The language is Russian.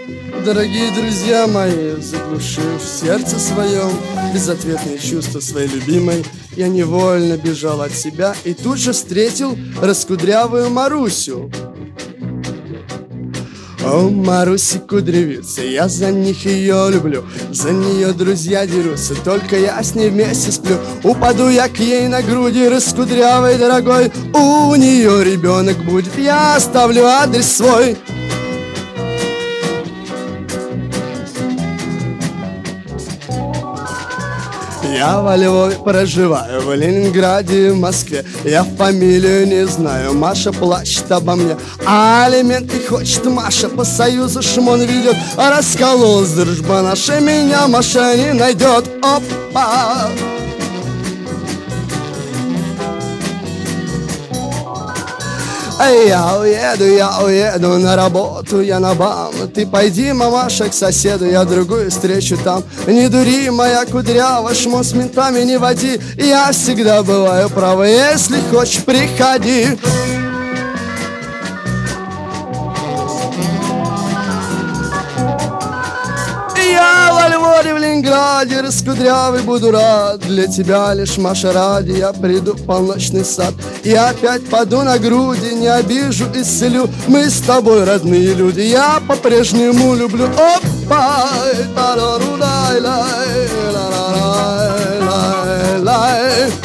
Дорогие друзья мои, заглушив в сердце своем безответные чувства своей любимой, я невольно бежал от себя и тут же встретил раскудрявую Марусю. О, Маруси кудрявица, я за них ее люблю, за нее друзья дерутся, только я с ней вместе сплю. Упаду я к ей на груди, раскудрявой дорогой, у нее ребенок будет, я оставлю адрес свой. Я во Львове проживаю, в Ленинграде, в Москве. Я фамилию не знаю, Маша плачет обо мне, а алименты хочет Маша, по союзу шмон ведет. А раскололась дружба наша, меня Маша не найдет. Опа! Я уеду на работу, я на бам. Ты пойди, мамаша, к соседу, я другую встречу там. Не дури, моя кудрява, шмо с ментами не води. Я всегда бываю права, если хочешь, приходи. Я во Львове, в Ленинграде, раскудрявый буду рад. Для тебя лишь, Маша, ради я приду в полночный сад. И опять паду на груди, не обижу, исцелю. Мы с тобой родные люди, я по-прежнему люблю. Опа! Та-ра-ру-лай-лай, ла-ла-лай-лай-лай.